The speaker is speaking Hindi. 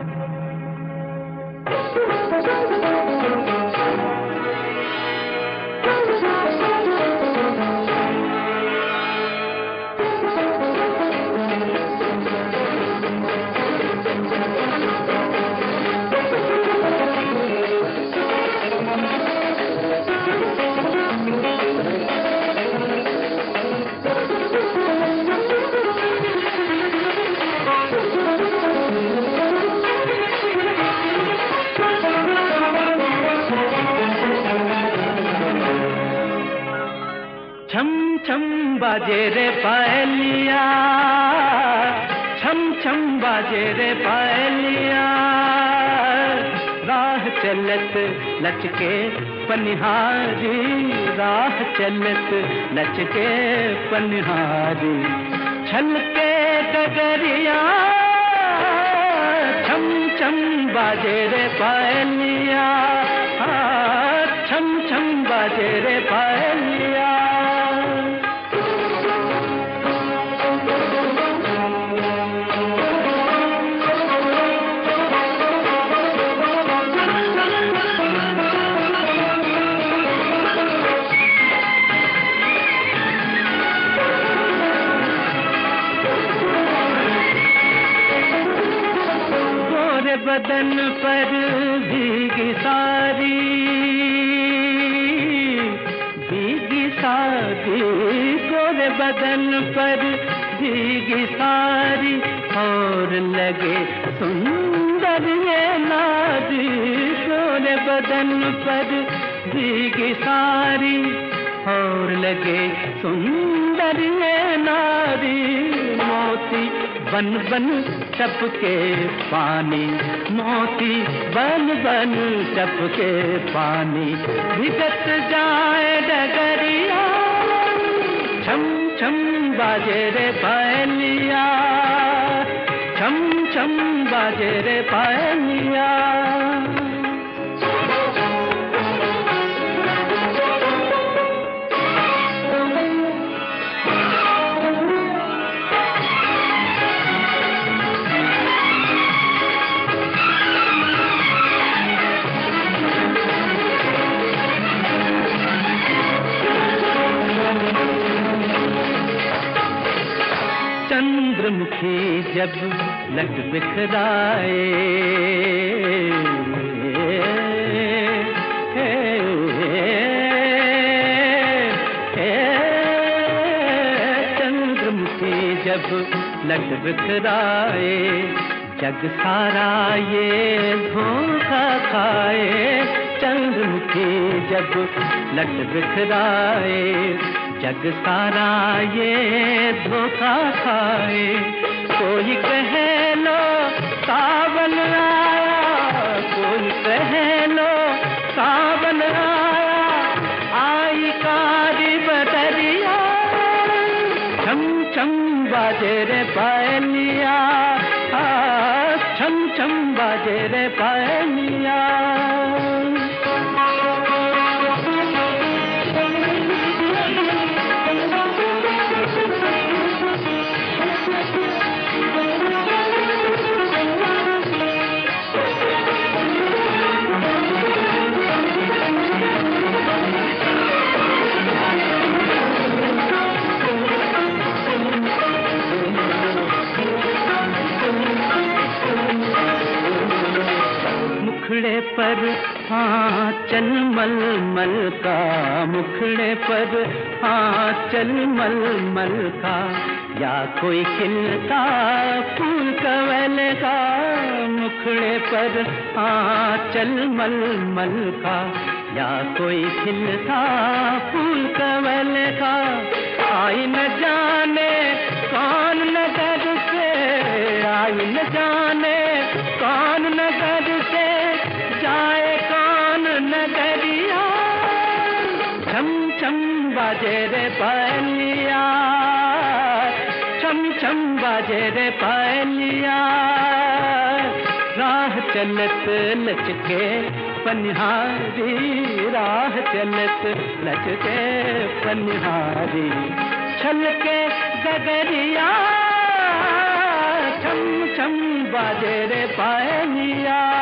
छम छम बाजे रे पायलिया, छम छम बाजे रे पायलिया, राह चलत लचके पनिहारी, राह चलत लचके पनिहारी, छलके डगरिया, छम छम बाजे रे पायलिया, छम छम बाजे रे पायलिया। बदन पर भीगी सारी, भीगी सारी, गोरे बदन पर भीगी सारी, और लगे सुंदर ये नारी, गोरे बदन पर भीगी सारी, और लगे सुंदर ये नारी, मोती बन बन टपके पानी, मोती बन बन टपके पानी, भिगत जाए डगरिया, छम छम बाजे रे पायलिया, छम छम बाजे रे पायलिया। चंद्रमुखी जब लट बिखराए, चंद्रमुखी जब लट बिखराए, जग सारा ये धोखा खाए, चंद्रमुखी जब लट बिखराए, जग सारा ये धोखा खाए, कोई कहे लो सावन आया, कोई कहे लो सावन आया, आई कारी बदरिया, छम छम बाजे रे पायलिया, छम छम बाजे रे पायलिया। मुखड़े पर आंचल मलमल का, मुखड़े पर आंचल मलमल का, या कोई खिलता फूल कवल का, मुखड़े पर आंचल मलमल का, या कोई खिलता फूल कवल का, आई न जाने कौन नगर से, आई न जाने कौन नगर से, जाए कौन नगरिया, छम छम बाजे रे पायलिया, छम छम बाजे रे पायलिया, राह चलत लचके पनिहारी, राह चलत लचके पनिहारी, छलके गगरिया, छम छम छम बाजे रे पायलिया।